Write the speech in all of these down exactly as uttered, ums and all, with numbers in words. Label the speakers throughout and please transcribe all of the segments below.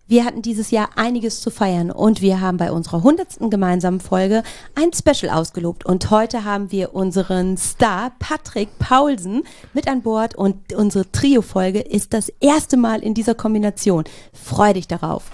Speaker 1: Wir hatten dieses Jahr einiges zu feiern und wir haben bei unserer hundertsten gemeinsamen Folge ein Special ausgelobt. Und heute haben wir unseren Star Patrick Paulsen mit an Bord und unsere Trio-Folge ist das erste Mal in dieser Kombination. Freu dich darauf.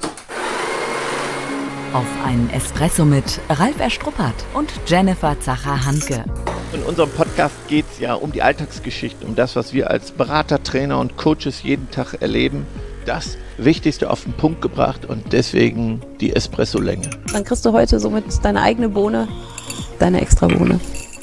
Speaker 2: Auf einen Espresso mit Ralf Erstruppert und Jennifer Zacher-Handke.
Speaker 3: In unserem Podcast geht es ja um die Alltagsgeschichte, um das, was wir als Berater, Trainer und Coaches jeden Tag erleben. Das Wichtigste auf den Punkt gebracht und deswegen die Espresso-Länge.
Speaker 4: Dann kriegst du heute somit deine eigene Bohne, deine Extra-Bohne.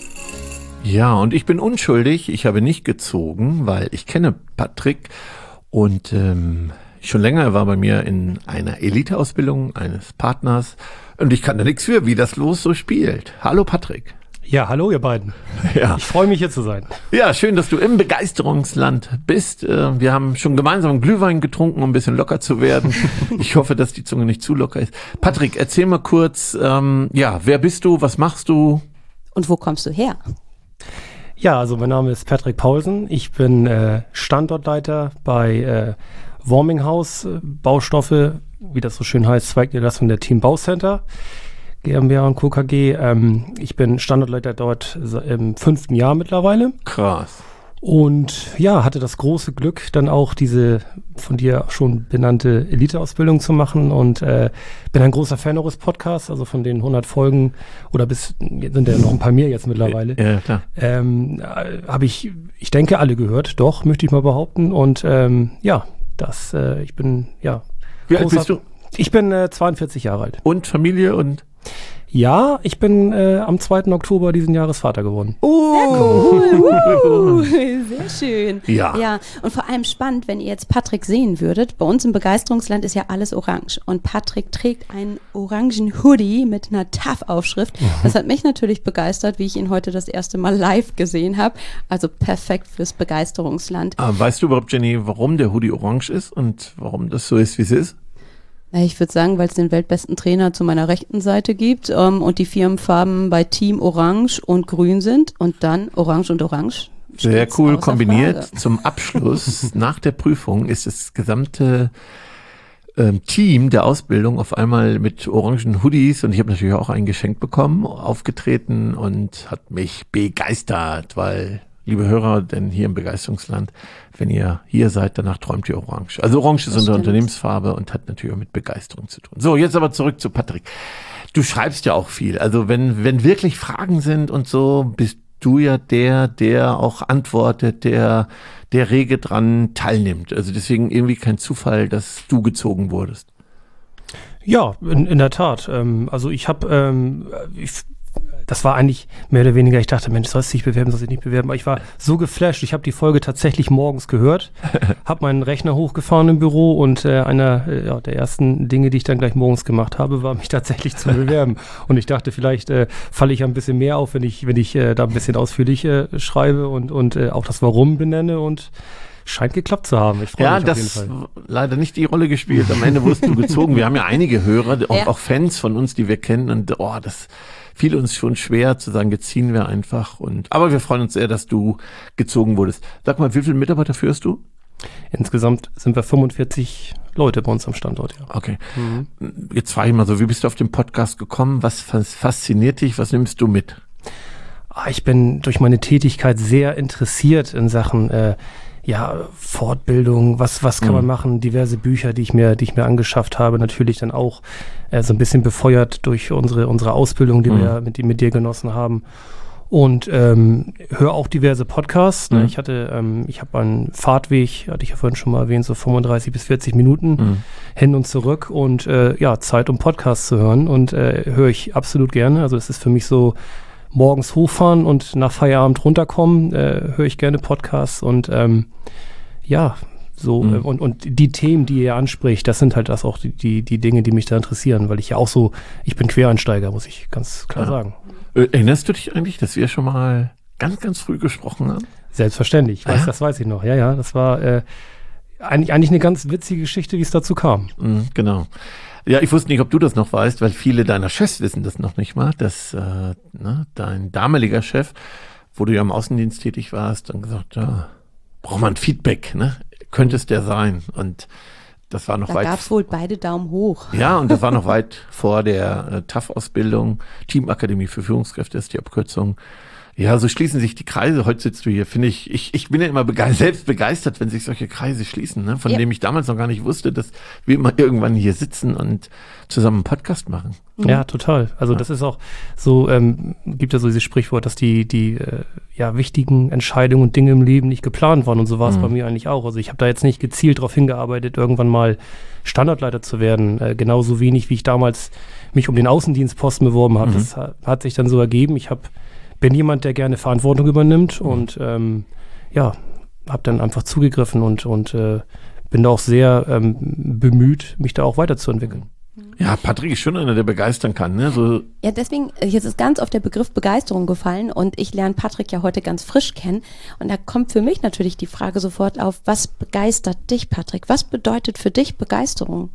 Speaker 5: Ja, und ich bin unschuldig. Ich habe nicht gezogen, weil ich kenne Patrick und ähm, schon länger, er war bei mir in einer Elite-Ausbildung eines Partners und ich kann da nichts für, wie das Los so spielt. Hallo Patrick.
Speaker 6: Ja, hallo ihr beiden.
Speaker 5: Ja.
Speaker 6: Ich freue mich hier zu sein.
Speaker 5: Ja, schön, dass du im Begeisterungsland bist. Wir haben schon gemeinsam Glühwein getrunken, um ein bisschen locker zu werden. Ich hoffe, dass die Zunge nicht zu locker ist. Patrick, erzähl mal kurz, ähm, ja, wer bist du, was machst du?
Speaker 1: Und wo kommst du her?
Speaker 6: Ja, also mein Name ist Patrick Paulsen. Ich bin äh, Standortleiter bei äh, Warminghaus, äh, Baustoffe, wie das so schön heißt, Zweigniederlassung der Team Baucenter. GmbH und Co. K G. Ähm, ich bin Standortleiter dort im fünften Jahr mittlerweile.
Speaker 5: Krass.
Speaker 6: Und ja, hatte das große Glück, dann auch diese von dir schon benannte Elite-Ausbildung zu machen und äh, bin ein großer Fan eures Podcasts, also von den hundert Folgen oder bis, sind ja noch ein paar mehr jetzt mittlerweile.
Speaker 5: Ja, klar.
Speaker 6: Ähm, äh, habe ich, ich denke, alle gehört, doch, möchte ich mal behaupten. Und ähm, ja, das, äh, ich bin, ja.
Speaker 5: Wie alt bist du?
Speaker 6: Ich bin äh, zweiundvierzig Jahre alt.
Speaker 5: Und Familie und?
Speaker 6: Ja, ich bin äh, am zweiten Oktober diesen Jahres Vater geworden.
Speaker 1: Oh, sehr cool. Uh, sehr schön.
Speaker 5: Ja.
Speaker 1: Ja. Und vor allem spannend, wenn ihr jetzt Patrick sehen würdet. Bei uns im Begeisterungsland ist ja alles orange. Und Patrick trägt einen orangen Hoodie mit einer T A F-Aufschrift. Mhm. Das hat mich natürlich begeistert, wie ich ihn heute das erste Mal live gesehen habe. Also perfekt fürs Begeisterungsland.
Speaker 5: Ah, weißt du überhaupt, Jenny, warum der Hoodie orange ist und warum das so ist, wie es ist?
Speaker 1: Ich würde sagen, weil es den weltbesten Trainer zu meiner rechten Seite gibt ähm, und die Firmenfarben bei Team Orange und Grün sind und dann Orange und Orange.
Speaker 5: Sehr cool kombiniert.
Speaker 1: Frage.
Speaker 5: Zum Abschluss, nach der Prüfung, ist das gesamte ähm, Team der Ausbildung auf einmal mit orangen Hoodies und ich habe natürlich auch einen geschenkt bekommen, aufgetreten und hat mich begeistert, weil... Liebe Hörer, denn hier im Begeisterungsland, wenn ihr hier seid, danach träumt ihr orange. Also orange ist unsere Unternehmensfarbe und hat natürlich auch mit Begeisterung zu tun. So, jetzt aber zurück zu Patrick. Du schreibst ja auch viel. Also wenn, wenn wirklich Fragen sind und so, bist du ja der, der auch antwortet, der, der rege dran teilnimmt. Also deswegen irgendwie kein Zufall, dass du gezogen wurdest.
Speaker 6: Ja, in, in der Tat. Ähm, also ich habe, ähm, ich das war eigentlich mehr oder weniger, ich dachte, Mensch, sollst du dich bewerben, sollst du dich nicht bewerben. Aber ich war so geflasht, ich habe die Folge tatsächlich morgens gehört, habe meinen Rechner hochgefahren im Büro und äh, einer äh, ja, der ersten Dinge, die ich dann gleich morgens gemacht habe, war mich tatsächlich zu bewerben. Und ich dachte, vielleicht äh, falle ich ein bisschen mehr auf, wenn ich, wenn ich äh, da ein bisschen ausführlich äh, schreibe und, und äh, auch das Warum benenne und scheint geklappt zu haben. Ich freue
Speaker 5: ja,
Speaker 6: mich auf jeden Fall.
Speaker 5: Ja, das leider nicht die Rolle gespielt. Am Ende wurdest du gezogen. Wir haben ja einige Hörer, auch,
Speaker 1: ja.
Speaker 5: auch Fans von uns, die wir kennen und oh, das fiel uns schon schwer zu sagen, jetzt ziehen wir einfach. Und aber wir freuen uns sehr, dass du gezogen wurdest. Sag mal, wie viele Mitarbeiter führst du?
Speaker 6: Insgesamt sind wir fünfundvierzig Leute bei uns am Standort, ja.
Speaker 5: Okay. Mhm. Jetzt frage ich mal so, wie bist du auf den Podcast gekommen? Was fasziniert dich? Was nimmst du mit?
Speaker 6: Ich bin durch meine Tätigkeit sehr interessiert in Sachen äh, ja, Fortbildung, was, was kann mhm. man machen, diverse Bücher, die ich mir, die ich mir angeschafft habe, natürlich dann auch äh, so ein bisschen befeuert durch unsere, unsere Ausbildung, die mhm. wir mit, mit dir genossen haben. Und ähm, höre auch diverse Podcasts. Ne? Mhm. Ich hatte, ähm, ich habe einen Fahrtweg, hatte ich ja vorhin schon mal erwähnt, so fünfunddreißig bis vierzig Minuten mhm. hin und zurück und äh, ja, Zeit, um Podcasts zu hören und äh, höre ich absolut gerne. Also es ist für mich so, morgens hochfahren und nach Feierabend runterkommen, äh, höre ich gerne Podcasts und ähm, ja, so mhm. äh, und, und die Themen, die ihr anspricht, das sind halt das auch die, die, die Dinge, die mich da interessieren, weil ich ja auch so, ich bin Quereinsteiger, muss ich ganz klar ja. sagen.
Speaker 5: Erinnerst du dich eigentlich, dass wir schon mal ganz, ganz früh gesprochen haben?
Speaker 6: Selbstverständlich, ich weiß,
Speaker 5: ja?
Speaker 6: das weiß ich noch, ja, ja, das war äh, eigentlich, eigentlich eine ganz witzige Geschichte, wie es dazu kam.
Speaker 5: Mhm, genau. Ja, ich wusste nicht, ob du das noch weißt, weil viele deiner Chefs wissen das noch nicht mal, dass äh, ne, dein damaliger Chef, wo du ja im Außendienst tätig warst, dann gesagt, ja, braucht man Feedback, ne? Könnte es der sein? Und das war noch
Speaker 1: Da
Speaker 5: weit.
Speaker 1: gab es wohl beide Daumen hoch.
Speaker 5: Ja, und das war noch weit vor der äh, T A F-Ausbildung. Teamakademie für Führungskräfte ist die Abkürzung. Ja, so schließen sich die Kreise. Heute sitzt du hier, finde ich, ich, ich bin ja immer bege- selbst begeistert, wenn sich solche Kreise schließen, ne? Von
Speaker 1: Ja.
Speaker 5: dem ich damals noch gar nicht wusste, dass wir immer irgendwann hier sitzen und zusammen einen Podcast machen.
Speaker 6: Ja, total. Also
Speaker 5: Ja.
Speaker 6: das ist auch so, ähm, gibt ja so dieses Sprichwort, dass die, die äh, ja, wichtigen Entscheidungen und Dinge im Leben nicht geplant waren und so war es
Speaker 5: Mhm.
Speaker 6: bei mir eigentlich auch. Also ich habe da jetzt nicht gezielt darauf hingearbeitet, irgendwann mal Standortleiter zu werden. Äh, genauso wenig, wie ich damals mich um den Außendienstposten beworben habe.
Speaker 5: Mhm.
Speaker 6: Das hat, hat sich dann so ergeben. Ich hab, bin jemand, der gerne Verantwortung übernimmt
Speaker 5: Mhm.
Speaker 6: und ähm, ja, habe dann einfach zugegriffen und, und äh, bin da auch sehr ähm, bemüht, mich da auch weiterzuentwickeln.
Speaker 5: Ja, Patrick ist schon einer, der begeistern kann, ne? So,
Speaker 1: Ja, deswegen, äh, jetzt ist ganz oft der Begriff Begeisterung gefallen und ich lerne Patrick ja heute ganz frisch kennen und da kommt für mich natürlich die Frage sofort auf, was begeistert dich, Patrick? Was bedeutet für dich Begeisterung?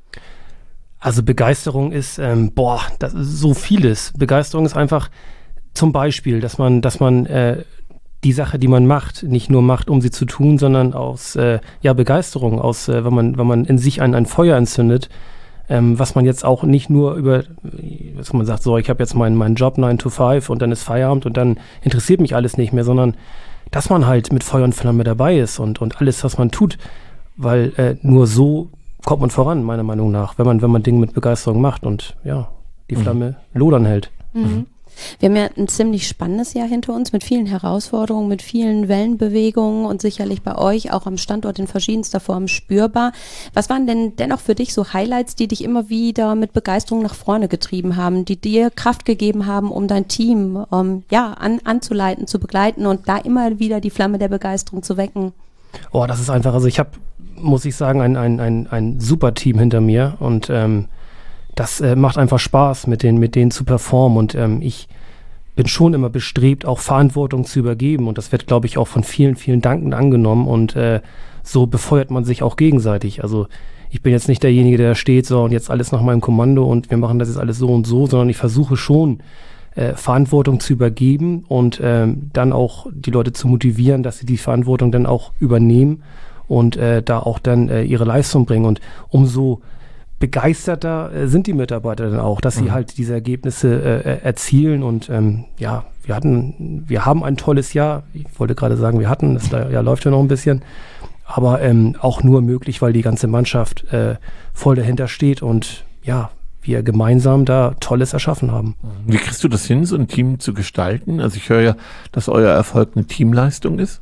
Speaker 6: Also Begeisterung ist, ähm, boah, das ist so vieles. Begeisterung ist einfach zum Beispiel, dass man, dass man äh, die Sache, die man macht, nicht nur macht, um sie zu tun, sondern aus äh, ja, Begeisterung, aus, äh, wenn man, wenn man in sich ein, ein Feuer entzündet, ähm, was man jetzt auch nicht nur über, dass man sagt, so, ich habe jetzt meinen meinen Job nine to five und dann ist Feierabend und dann interessiert mich alles nicht mehr, sondern dass man halt mit Feuer und Flamme dabei ist und, und alles, was man tut, weil äh, nur so kommt man voran, meiner Meinung nach, wenn man, wenn man Dinge mit Begeisterung macht und ja, die Flamme lodern hält.
Speaker 1: Mhm. Wir haben ja ein ziemlich spannendes Jahr hinter uns mit vielen Herausforderungen, mit vielen Wellenbewegungen und sicherlich bei euch auch am Standort in verschiedenster Form spürbar. Was waren denn dennoch für dich so Highlights, die dich immer wieder mit Begeisterung nach vorne getrieben haben, die dir Kraft gegeben haben, um dein Team ähm, ja, an, anzuleiten, zu begleiten und da immer wieder die Flamme der Begeisterung zu wecken?
Speaker 6: Oh, das ist einfach, also ich habe, muss ich sagen, ein, ein, ein, ein super Team hinter mir und ähm, das äh, macht einfach Spaß, mit denen, mit denen zu performen und ähm, ich bin schon immer bestrebt, auch Verantwortung zu übergeben und das wird, glaube ich, auch von vielen, vielen dankend angenommen und äh, so befeuert man sich auch gegenseitig. Also ich bin jetzt nicht derjenige, der steht so und jetzt alles nach meinem Kommando und wir machen das jetzt alles so und so, sondern ich versuche schon, äh, Verantwortung zu übergeben und ähm, dann auch die Leute zu motivieren, dass sie die Verantwortung dann auch übernehmen und äh, da auch dann äh, ihre Leistung bringen und umso begeisterter äh, sind die Mitarbeiter dann auch, dass sie
Speaker 5: Mhm.
Speaker 6: halt diese Ergebnisse äh, erzielen und ähm, ja, wir hatten, wir haben ein tolles Jahr. Ich wollte gerade sagen, wir hatten, das Jahr läuft ja noch ein bisschen, aber ähm, auch nur möglich, weil die ganze Mannschaft äh, voll dahinter steht und ja, wir gemeinsam da Tolles erschaffen haben.
Speaker 5: wie kriegst du das hin, so ein Team zu gestalten? Also ich höre ja, dass euer Erfolg eine Teamleistung ist.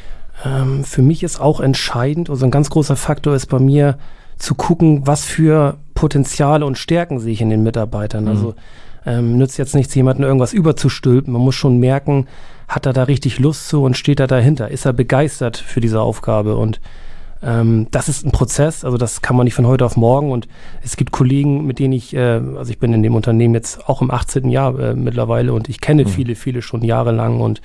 Speaker 6: Ähm, für mich ist auch entscheidend, also ein ganz großer Faktor ist bei mir, zu gucken, was für Potenziale und Stärken sehe ich in den Mitarbeitern.
Speaker 5: Mhm.
Speaker 6: Also ähm, nützt jetzt nichts, jemandem irgendwas überzustülpen. Man muss schon merken, hat er da richtig Lust zu und steht er dahinter? Ist er begeistert für diese Aufgabe? Und ähm, das ist ein Prozess, also das kann man nicht von heute auf morgen. Und es gibt Kollegen, mit denen ich, äh, also ich bin in dem Unternehmen jetzt auch im achtzehnten Jahr äh, mittlerweile und ich kenne
Speaker 5: Mhm.
Speaker 6: viele, viele schon jahrelang und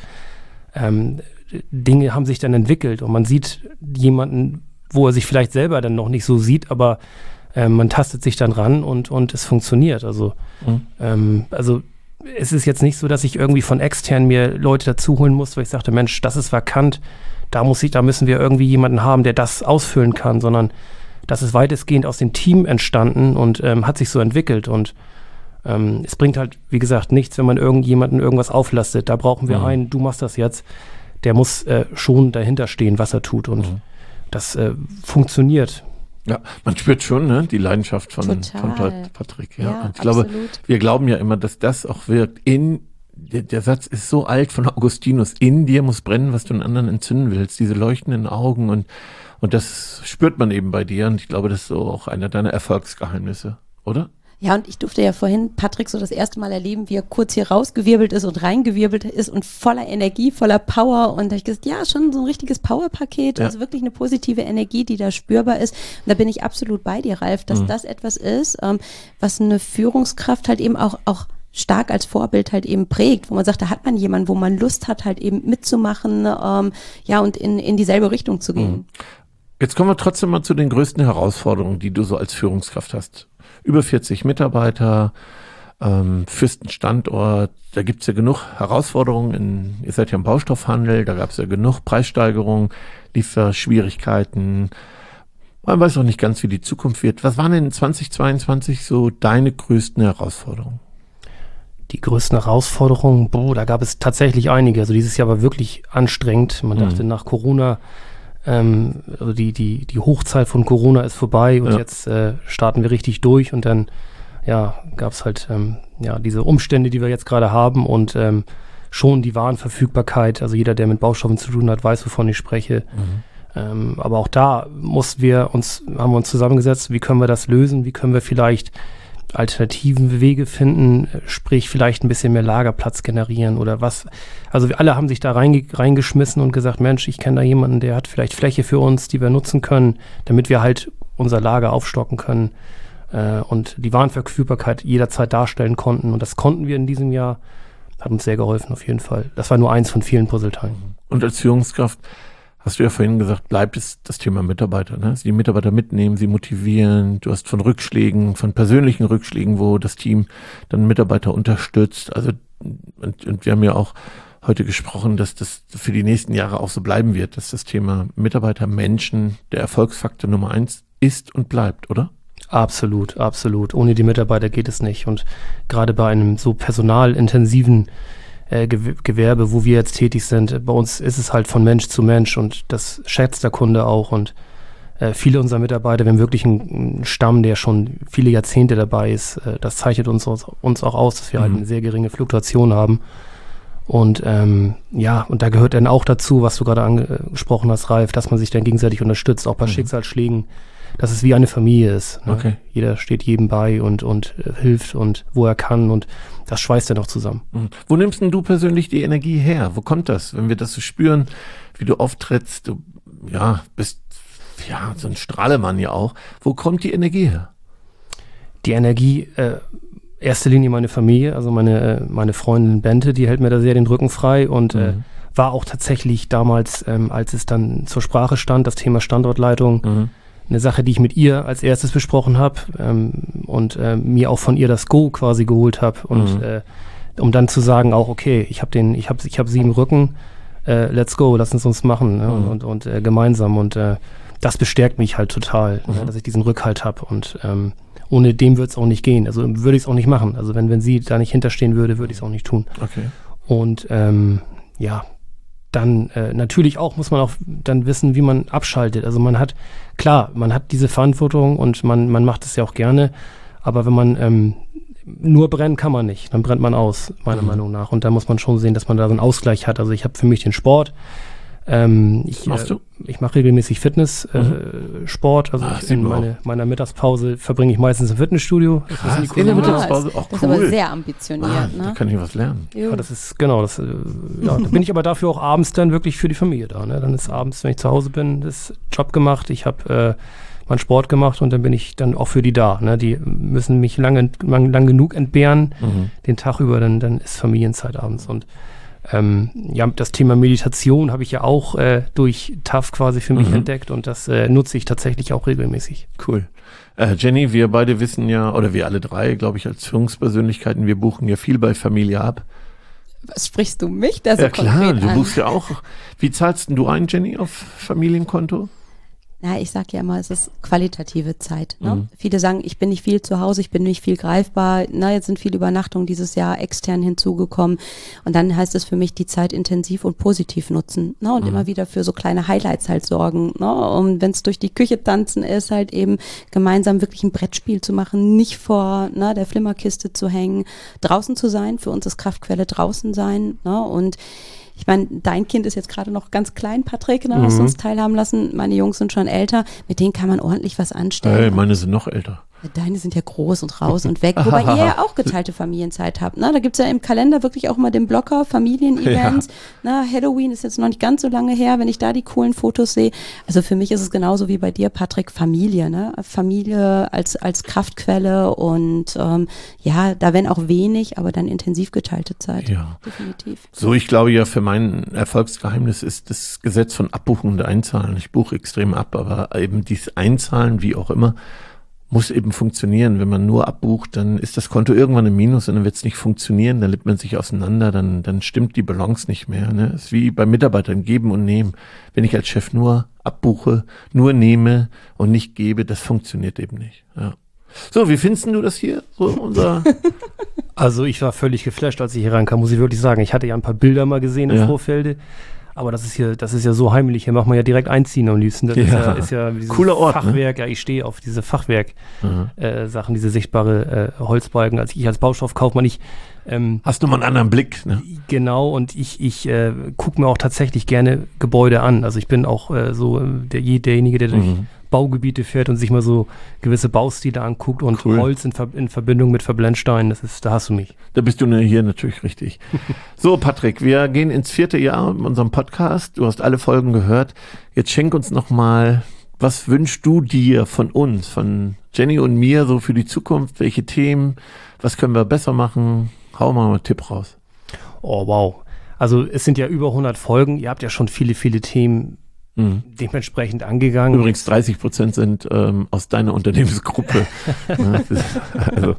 Speaker 6: ähm, Dinge haben sich dann entwickelt und man sieht jemanden, wo er sich vielleicht selber dann noch nicht so sieht, aber äh, man tastet sich dann ran und, und es funktioniert. Also,
Speaker 5: Mhm.
Speaker 6: ähm, also es ist jetzt nicht so, dass ich irgendwie von extern mir Leute dazu holen muss, weil ich sagte, Mensch, das ist vakant, da muss ich, da müssen wir irgendwie jemanden haben, der das ausfüllen kann, sondern das ist weitestgehend aus dem Team entstanden und ähm, hat sich so entwickelt und ähm, es bringt halt, wie gesagt, nichts, wenn man irgendjemanden irgendwas auflastet. Da brauchen wir
Speaker 5: Mhm.
Speaker 6: einen, du machst das jetzt, der muss äh, schon dahinter stehen, was er tut und
Speaker 5: Mhm.
Speaker 6: das äh, funktioniert.
Speaker 5: Ja, man spürt schon, ne, die Leidenschaft von,
Speaker 1: Total.
Speaker 5: von Pat- Patrick. Ja,
Speaker 1: Ja,
Speaker 5: und ich glaube,
Speaker 1: absolut.
Speaker 5: wir glauben ja immer, dass das auch wirkt. In der, der Satz ist so alt von Augustinus. In dir muss brennen, was du in anderen entzünden willst. Diese leuchtenden Augen und und das spürt man eben bei dir. Und ich glaube, das ist so auch einer deiner Erfolgsgeheimnisse, oder?
Speaker 1: Ja, und ich durfte ja vorhin Patrick so das erste Mal erleben, wie er kurz hier rausgewirbelt ist und reingewirbelt ist und voller Energie, voller Power. Und da habe ich gesagt, ja, schon so ein richtiges Powerpaket,
Speaker 5: Ja.
Speaker 1: also wirklich eine positive Energie, die da spürbar ist. Und da bin ich absolut bei dir, Ralf, dass
Speaker 5: Mhm.
Speaker 1: das etwas ist, ähm, was eine Führungskraft halt eben auch, auch stark als Vorbild halt eben prägt, wo man sagt, da hat man jemanden, wo man Lust hat, halt eben mitzumachen, ähm, ja, und in, in dieselbe Richtung zu gehen.
Speaker 5: Jetzt kommen wir trotzdem mal zu den größten Herausforderungen, die du so als Führungskraft hast. Über vierzig Mitarbeiter, ähm, Fürstenstandort, da gibt's ja genug Herausforderungen. In, ihr seid ja im Baustoffhandel, da gab's ja genug Preissteigerungen, Lieferschwierigkeiten. Man weiß auch nicht ganz, wie die Zukunft wird. Was waren denn zwanzig zweiundzwanzig so deine größten Herausforderungen?
Speaker 6: Die größten Herausforderungen, boah, da gab es tatsächlich einige. Also dieses Jahr war wirklich anstrengend. Man mhm. dachte nach Corona, ähm, also die, die, die Hochzeit von Corona ist vorbei und ja. jetzt äh, starten wir richtig durch und dann ja, gab es halt ähm, ja, diese Umstände, die wir jetzt gerade haben und ähm, schon die Warenverfügbarkeit. Also jeder, der mit Baustoffen zu tun hat, weiß, wovon ich spreche. Mhm. Ähm, aber auch da mussten wir uns, haben wir uns zusammengesetzt, wie können wir das lösen, wie können wir vielleicht alternativen Wege finden, sprich vielleicht ein bisschen mehr Lagerplatz generieren oder was. Also wir alle haben sich da reinge- reingeschmissen und gesagt, Mensch, ich kenne da jemanden, der hat vielleicht Fläche für uns, die wir nutzen können, damit wir halt unser Lager aufstocken können äh, und die Warenverfügbarkeit jederzeit darstellen konnten. Und das konnten wir in diesem Jahr, hat uns sehr geholfen auf jeden Fall. Das war nur eins von vielen Puzzleteilen.
Speaker 5: Und als Führungskraft hast du ja vorhin gesagt, bleibt es das Thema Mitarbeiter, ne? Also die Mitarbeiter mitnehmen, sie motivieren. Du hast von Rückschlägen, von persönlichen Rückschlägen, wo das Team dann Mitarbeiter unterstützt. Also, und, und wir haben ja auch heute gesprochen, dass das für die nächsten Jahre auch so bleiben wird, dass das Thema Mitarbeiter, Menschen der Erfolgsfaktor Nummer eins ist und bleibt, oder?
Speaker 6: Absolut, absolut. Ohne die Mitarbeiter geht es nicht. Und gerade bei einem so personalintensiven Äh, Gewerbe, wo wir jetzt tätig sind. Bei uns ist es halt von Mensch zu Mensch und das schätzt der Kunde auch und äh, viele unserer Mitarbeiter, wir haben wirklich einen, einen Stamm, der schon viele Jahrzehnte dabei ist. Äh, das zeichnet uns, uns auch aus, dass wir mhm. halt eine sehr geringe Fluktuation haben und ähm, ja, und da gehört dann auch dazu, was du gerade angesprochen hast, Ralf, dass man sich dann gegenseitig unterstützt, auch bei mhm. Schicksalsschlägen, dass es wie eine Familie ist. Ne? Okay. Jeder steht jedem bei und, und äh, hilft und wo er kann und das schweißt dann auch zusammen.
Speaker 5: Mhm. Wo nimmst denn du persönlich die Energie her? Wo kommt das? Wenn wir das so spüren, wie du auftrittst, du ja, bist ja so ein Strahlemann ja auch. Wo kommt die Energie her?
Speaker 6: Die Energie, äh, erster Linie meine Familie, also meine, äh, meine Freundin Bente, die hält mir da sehr den Rücken frei und mhm. äh, war auch tatsächlich damals, ähm, als es dann zur Sprache stand, das Thema Standortleitung, mhm. eine Sache, die ich mit ihr als erstes besprochen habe ähm, und äh, mir auch von ihr das Go quasi geholt habe und mhm. äh, um dann zu sagen auch, okay, ich habe den, ich habe ich habe sie im Rücken, äh, let's go, lass uns uns machen ne? mhm. und, und äh, gemeinsam und äh, das bestärkt mich halt total, mhm. ne? dass ich diesen Rückhalt habe und ähm, ohne dem würde es auch nicht gehen, also würde ich es auch nicht machen, also wenn, wenn sie da nicht hinterstehen würde, würde ich es auch nicht tun.
Speaker 5: Okay.
Speaker 6: Und ähm, ja, dann äh, natürlich auch muss man auch dann wissen, wie man abschaltet. Also man hat, klar, man hat diese Verantwortung und man, man macht es ja auch gerne, aber wenn man ähm, nur brennen kann man nicht, dann brennt man aus, meiner mhm. Meinung nach. Und da muss man schon sehen, dass man da so einen Ausgleich hat. Also ich habe für mich den Sport. Ähm, ich,
Speaker 5: Machst du?
Speaker 6: Äh, ich mache regelmäßig Fitness, mhm. äh, Sport. Also
Speaker 5: ah,
Speaker 6: ich in meine, meiner Mittagspause verbringe ich meistens im Fitnessstudio. Das
Speaker 5: Krass,
Speaker 6: ist
Speaker 5: in der Mittagspause, auch
Speaker 1: das
Speaker 5: cool.
Speaker 1: ist aber sehr ambitioniert.
Speaker 5: Ah,
Speaker 1: ne?
Speaker 5: Da kann ich was lernen.
Speaker 6: Ja, das ist, genau, das, äh, ja, da bin ich aber dafür auch abends dann wirklich für die Familie da. Ne? Dann ist abends, wenn ich zu Hause bin, das Job gemacht, ich habe äh, meinen Sport gemacht und dann bin ich dann auch für die da. Ne? Die müssen mich lange, lang, lang genug entbehren, mhm. den Tag über, dann, dann ist Familienzeit abends. Und ähm, ja, das Thema Meditation habe ich ja auch äh, durch T A F quasi für mich mhm. entdeckt und das äh, nutze ich tatsächlich auch regelmäßig.
Speaker 5: Cool. Äh, Jenny, wir beide wissen ja, oder wir alle drei, glaube ich, als Führungspersönlichkeiten, wir buchen ja viel bei Familie ab.
Speaker 1: Was sprichst du mich da so
Speaker 5: ja, klar,
Speaker 1: konkret
Speaker 5: du
Speaker 1: an?
Speaker 5: buchst ja auch. Wie zahlst denn du ein, Jenny, auf Familienkonto?
Speaker 1: Na, ich sag ja immer, es ist qualitative Zeit. Ne?
Speaker 5: Mhm.
Speaker 1: Viele sagen, ich bin nicht viel zu Hause, ich bin nicht viel greifbar. Na, jetzt sind viele Übernachtungen dieses Jahr extern hinzugekommen. Und dann heißt es für mich, die Zeit intensiv und positiv nutzen. Ne? Und mhm. immer wieder für so kleine Highlights halt sorgen. Ne? Und wenn es durch die Küche tanzen ist, halt eben gemeinsam wirklich ein Brettspiel zu machen, nicht vor ne, der Flimmerkiste zu hängen, draußen zu sein. Für uns ist Kraftquelle draußen sein. Ne? Und ich meine, dein Kind ist jetzt gerade noch ganz klein, Patrick, ne, hast
Speaker 5: Mhm.
Speaker 1: uns teilhaben lassen. Meine Jungs sind schon älter. Mit denen kann man ordentlich was anstellen.
Speaker 5: Hey,
Speaker 1: ne?
Speaker 5: meine sind noch älter.
Speaker 1: Ja, deine sind ja groß und raus und weg. Wobei ihr ja auch geteilte Familienzeit habt. Ne? Da gibt's ja im Kalender wirklich auch mal den Blocker, Familienevents. Ja. Ne? Halloween ist jetzt noch nicht ganz so lange her, wenn ich da die coolen Fotos sehe. Also für mich ist es genauso wie bei dir, Patrick, Familie. Ne? Familie als, als Kraftquelle und ähm, ja, da wenn auch wenig, aber dann intensiv geteilte Zeit.
Speaker 5: Ja.
Speaker 1: Definitiv.
Speaker 5: So, ich glaube ja, für mein Erfolgsgeheimnis ist das Gesetz von Abbuchen und Einzahlen. Ich buche extrem ab, aber eben dieses Einzahlen, wie auch immer, muss eben funktionieren. Wenn man nur abbucht, dann ist das Konto irgendwann im Minus und dann wird es nicht funktionieren, dann lebt man sich auseinander, dann, dann stimmt die Balance nicht mehr. Ne? Das ist wie bei Mitarbeitern, geben und nehmen. Wenn ich als Chef nur abbuche, nur nehme und nicht gebe, das funktioniert eben nicht. Ja. So, wie findest du das hier? So unser
Speaker 6: Also ich war völlig geflasht, als ich hier reinkam, muss ich wirklich sagen. Ich hatte ja ein paar Bilder mal gesehen im
Speaker 5: Ja.
Speaker 6: Vorfelde. Aber das ist hier, das ist ja so heimlich. Hier macht man ja direkt einziehen am liebsten. Das
Speaker 5: Ja.
Speaker 6: ist ja, ist ja dieses
Speaker 5: Cooler Ort, ne?
Speaker 6: Fachwerk. Ja, ich stehe auf diese
Speaker 5: Mhm.
Speaker 6: Fachwerk-Sachen, diese sichtbare äh, Holzbalken. Als ich als Baustoffkaufmann, ich ähm,
Speaker 5: Hast du mal einen anderen Blick, ne?
Speaker 6: genau, und ich, ich äh, gucke mir auch tatsächlich gerne Gebäude an. Also ich bin auch äh, so äh, der, derjenige, der durch
Speaker 5: Mhm.
Speaker 6: Baugebiete fährt und sich mal so gewisse Baustile anguckt und
Speaker 5: Cool.
Speaker 6: Holz in, Ver in Verbindung mit Verblendsteinen. Das ist, da hast du mich.
Speaker 5: Da bist du ne- hier natürlich richtig. So, Patrick, wir gehen ins vierte Jahr mit unserem Podcast. Du hast alle Folgen gehört. Jetzt schenk uns noch mal, was wünschst du dir von uns, von Jenny und mir so für die Zukunft? Welche Themen? Was können wir besser machen? Hau mal einen Tipp raus.
Speaker 6: Oh, wow. Also es sind ja über hundert Folgen. Ihr habt ja schon viele, viele Themen
Speaker 5: Mhm.
Speaker 6: dementsprechend angegangen.
Speaker 5: Übrigens dreißig Prozent sind ähm, aus deiner Unternehmensgruppe. Ja, das ist, also,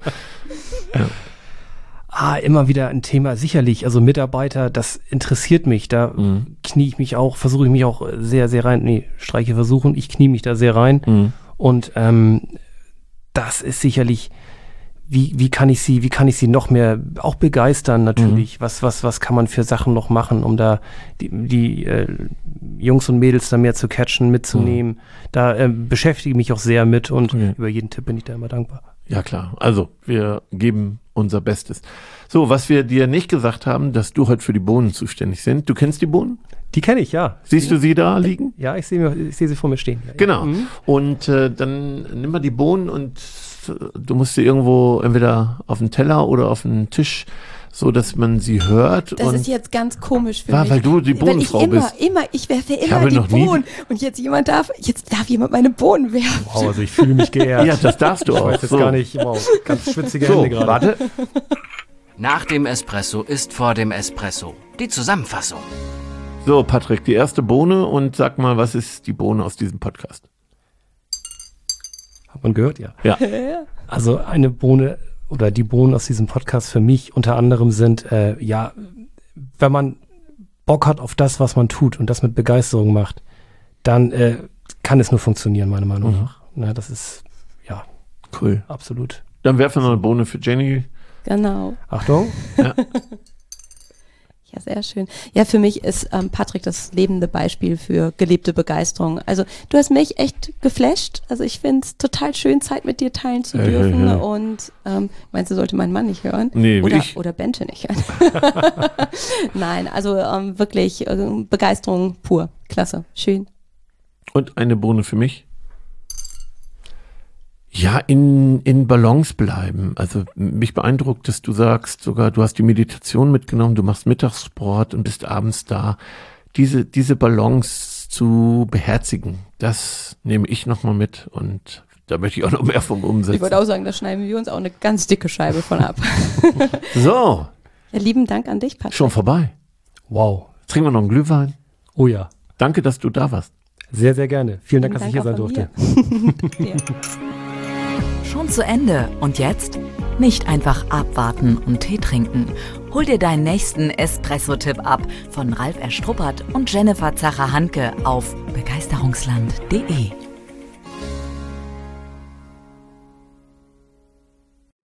Speaker 6: Ah, immer wieder ein Thema, sicherlich. Also Mitarbeiter, das interessiert mich. Da
Speaker 5: Mhm.
Speaker 6: knie ich mich auch, versuche ich mich auch sehr, sehr rein. Nee, Streiche versuchen. Ich knie mich da sehr rein.
Speaker 5: Mhm.
Speaker 6: Und ähm, das ist sicherlich, wie, wie kann ich sie, wie kann ich sie noch mehr auch begeistern natürlich?
Speaker 5: Mhm.
Speaker 6: Was, was, was kann man für Sachen noch machen, um da die, die äh, Jungs und Mädels da mehr zu catchen, mitzunehmen?
Speaker 5: Mhm.
Speaker 6: Da äh, beschäftige ich mich auch sehr mit und
Speaker 5: Okay.
Speaker 6: über jeden Tipp bin ich da immer dankbar.
Speaker 5: Ja, klar. Also, wir geben unser Bestes. So, was wir dir nicht gesagt haben, dass du heute für die Bohnen zuständig sind. Du kennst die Bohnen?
Speaker 6: Die kenne ich, ja.
Speaker 5: Siehst du sie da liegen?
Speaker 6: Ja, ich sehe ich sehe sie vor mir stehen. Ja,
Speaker 5: Genau.
Speaker 6: Ja. Mhm.
Speaker 5: Und äh, dann nimm mal die Bohnen und äh, du musst sie irgendwo entweder auf den Teller oder auf den Tisch, so dass man sie hört.
Speaker 1: Das
Speaker 5: und
Speaker 1: ist jetzt ganz komisch für
Speaker 5: Ja,
Speaker 1: mich.
Speaker 5: weil du die
Speaker 1: Weil
Speaker 5: Bohnenfrau
Speaker 1: ich immer,
Speaker 5: bist.
Speaker 1: immer, ich werfe
Speaker 5: Ich
Speaker 1: immer
Speaker 5: habe
Speaker 1: die
Speaker 5: noch nie-
Speaker 1: Bohnen. Und jetzt jemand darf, jetzt darf jemand meine Bohnen werfen.
Speaker 6: Wow, also ich fühle mich geehrt.
Speaker 5: Ja, das darfst du
Speaker 6: ich
Speaker 5: auch.
Speaker 6: weiß jetzt
Speaker 5: So.
Speaker 6: gar nicht, wow, ganz schwitzige
Speaker 5: So,
Speaker 6: Hände gerade.
Speaker 5: warte.
Speaker 7: Nach dem Espresso ist vor dem Espresso. Die Zusammenfassung.
Speaker 5: So, Patrick, die erste Bohne und sag mal, was ist die Bohne aus diesem Podcast?
Speaker 6: Hat man gehört, ja.
Speaker 5: Ja.
Speaker 6: Also eine Bohne oder die Bohnen aus diesem Podcast für mich unter anderem sind, äh, ja, wenn man Bock hat auf das, was man tut und das mit Begeisterung macht, dann äh, kann es nur funktionieren, meiner Meinung
Speaker 5: Mhm.
Speaker 6: nach. Na, das ist, ja,
Speaker 5: Cool.
Speaker 6: absolut.
Speaker 5: Dann werfen wir noch eine Bohne für Jenny.
Speaker 1: Genau.
Speaker 6: Achtung.
Speaker 1: Ja, sehr schön. Ja, für mich ist ähm, Patrick das lebende Beispiel für gelebte Begeisterung. Also du hast mich echt geflasht. Also ich finde es total schön, Zeit mit dir teilen zu
Speaker 5: Hey,
Speaker 1: dürfen.
Speaker 5: hey, hey.
Speaker 1: Und ähm, meinst du, sollte mein Mann nicht hören?
Speaker 5: Nee,
Speaker 1: oder,
Speaker 5: ich.
Speaker 1: oder Bente nicht hören. Nein, also ähm, wirklich äh, Begeisterung pur. Klasse. Schön.
Speaker 5: Und eine Bohne für mich. Ja, in, in Balance bleiben. Also mich beeindruckt, dass du sagst, sogar du hast die Meditation mitgenommen, du machst Mittagssport und bist abends da. Diese, diese Balance zu beherzigen, das nehme ich nochmal mit und da möchte ich auch noch mehr vom umsetzen.
Speaker 1: Ich würde auch sagen, da schneiden wir uns auch eine ganz dicke Scheibe von ab.
Speaker 5: So,
Speaker 1: Ja, lieben Dank an dich, Patrick.
Speaker 5: schon vorbei.
Speaker 6: Wow.
Speaker 5: Jetzt trinken wir noch einen Glühwein.
Speaker 6: Oh ja.
Speaker 5: Danke, dass du da warst.
Speaker 6: Sehr, sehr gerne. Vielen Dank, dass ich hier
Speaker 1: auch
Speaker 6: sein
Speaker 1: von
Speaker 6: durfte.
Speaker 1: mir. Ja.
Speaker 2: Schon zu Ende. Und jetzt? Nicht einfach abwarten und Tee trinken. Hol dir deinen nächsten Espresso-Tipp ab von Ralf Erstruppert und Jennifer Zacher-Hanke auf begeisterungsland punkt de.